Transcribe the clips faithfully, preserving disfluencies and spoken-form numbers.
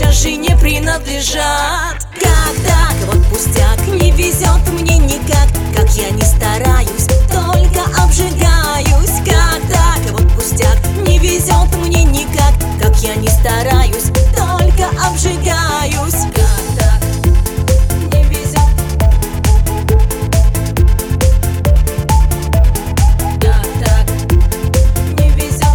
сейчас же не принадлежат. Как так, вот пустяк, не везет мне никак. Как я не стараюсь, только обжигаюсь. Как так, вот пустяк, не везет мне никак. Как я не стараюсь, только обжигаюсь. Как так, не везет. Как так, не везет.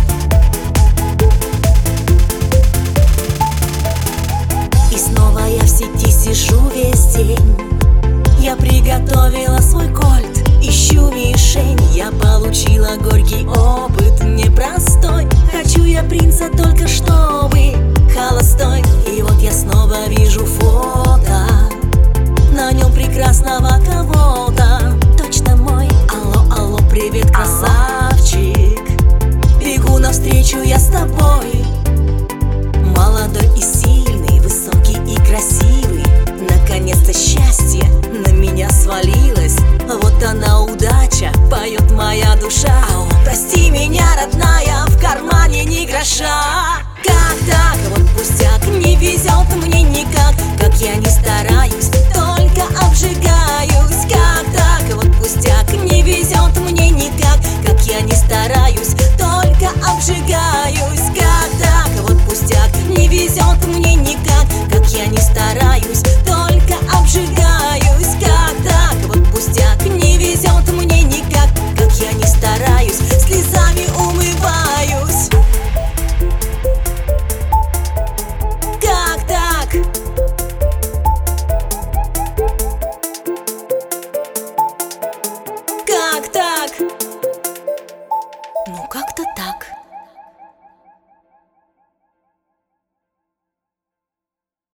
И снова я в сети сижу весь день. Я приготовила свой кольт, ищу мишень. Я получила горький опыт, непростой. Хочу я принца только чтобы холостой. И вот я снова вижу фото, на нем прекрасного кого-то. Точно мой, алло, алло, привет, красавчик. Бегу навстречу я с тобой. Молодой и сильный, высокий и красивый. Наконец-то счастье на меня свалилось. Вот она удача, поет моя душа. Прости меня, родная, в кармане ни гроша. Как так, вот пустяк, не везет мне никак. Как я не стараюсь, только обжигаюсь. Как так, вот пустяк, не везет мне никак. Как я не стараюсь, только обжигаюсь. Как так, вот пустяк, не везет мне никак. Как я не стараюсь, только обжигаюсь. Как так, вот пустяк, не везет мне никак. Как я не стараюсь, слезами умываюсь. Как так? Как так? Ну как-то так.